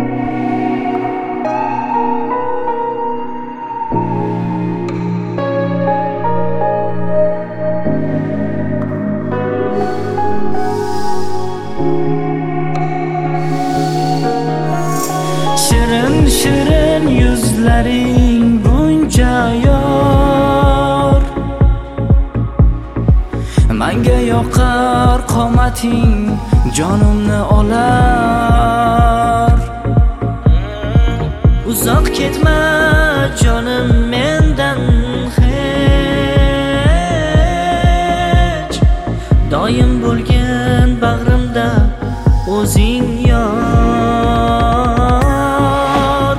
Shirin yuzlaring buncha yor, manga yoqar qomating jonimni olar. Uzoq ketma jonim mendan hech, doim bo'lgin bag'rimda o'zing yor.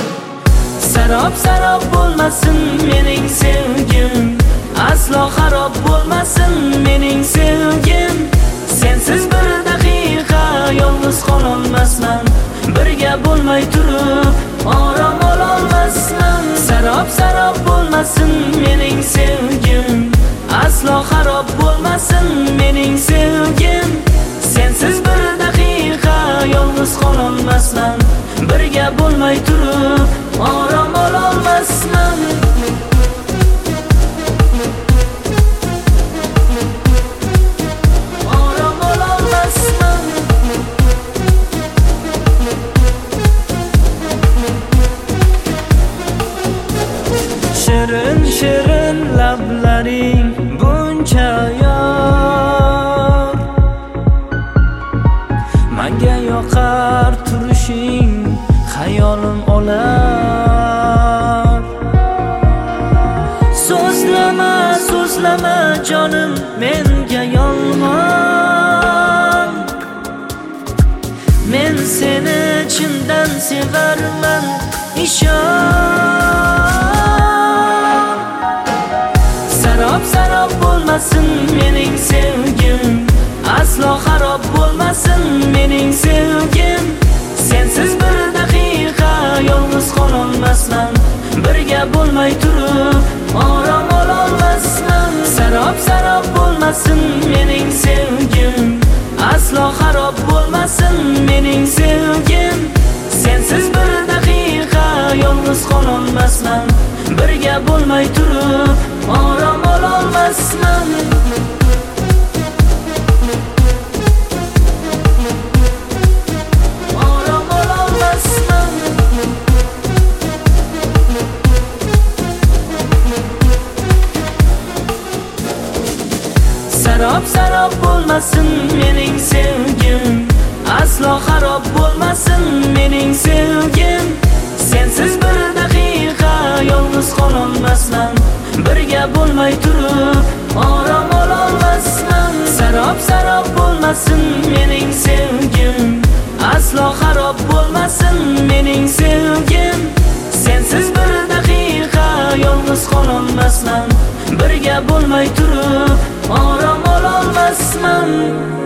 Sarob bo'lmasin mening sevgim, aslo xarob bo'lmasin mening sevgim. Sensiz bir daqiqa yolg'iz qololmasman, birga bo'lmay turib orom ololmasman. Sarob bo'lmasin mening sevgim, aslo xarob bo'lmasin mening sevgim. Sensiz bir daqiqa yolg'iz qololmasman, birga bo'lmay turib orom ololmasman. Orom ololmasman. Shirin lablaring buncha yor, manga yoqar turishing xayolim olar. So'zlama jonim menga yolg'on, men seni chindan sevarman, ishon. Sarob bo'lmasin mening sevgim, aslo xarob bo'lmasin mening sevgim. Sensiz bir daqiqa yolg'iz qololmasman, birga bo'lmay turib orom ololmasman. Sarob bo'lmasin mening sevgim, aslo xarob bo'lmasin mening sevgim. Sensiz bir daqiqa yolg'iz qololmasman, birga bo'lmay turib orom ololmasman. Orom ololmasman. Sarob bo'lmasin mening sevgim, aslo xarob bo'lmasin mening sevgim. Sensiz bir daqiqa yolg'iz qololmasman, birga bo'lmay turib orom ololmasman. Sarob bo'lmasin mening sevgim, aslo xarob bo'lmasin mening sevgim. Sensiz bir daqiqa yolg'iz qololmasman, birga bo'lmay turib orom ololmasman.